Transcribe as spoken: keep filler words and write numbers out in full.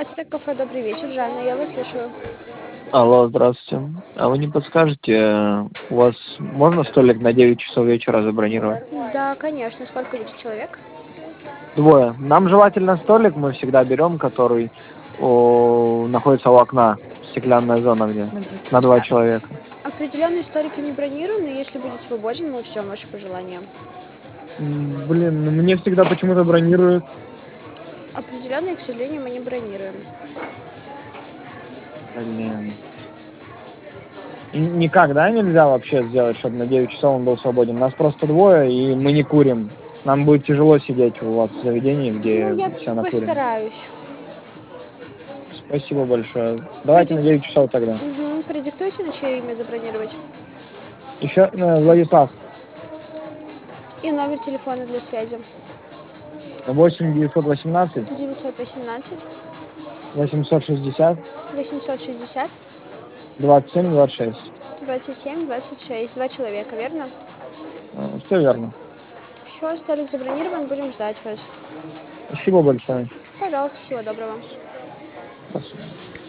Ацтек кафе, добрый вечер, Жанна, я вас слушаю. Алло, здравствуйте. А вы не подскажете, э, у вас можно столик на девять часов вечера забронировать? Да, конечно. Сколько будет человек? Двое. Нам желательно столик, мы всегда берем, который о, находится у окна, стеклянная зона где, на два Да. человека. Определенные столики не бронированы, если будет свободен, мы ждем ваши пожелания. М, Блин, ну мне всегда почему-то бронируют. Определенные, к сожалению, мы не бронируем. Блин. Н- Никак, да, нельзя вообще сделать, чтобы на девять часов он был свободен? Нас просто двое, и мы не курим. Нам будет тяжело сидеть у вас в заведении, Ну, где я все накурены. постараюсь. Спасибо большое. Давайте Продик... на девять часов тогда. Мгм. Продиктуйте, на чье имя забронировать. Еще э, Владислав, И номер телефона для связи. восемь девятьсот восемнадцать девятьсот восемнадцать восемьсот шестьдесят восемьсот шестьдесят двадцать семь двадцать шесть. двадцать семь двадцать шесть. Два человека, верно? Все верно. Все, столик забронирован, будем ждать вас. Спасибо большое. Пожалуйста, всего доброго. Спасибо.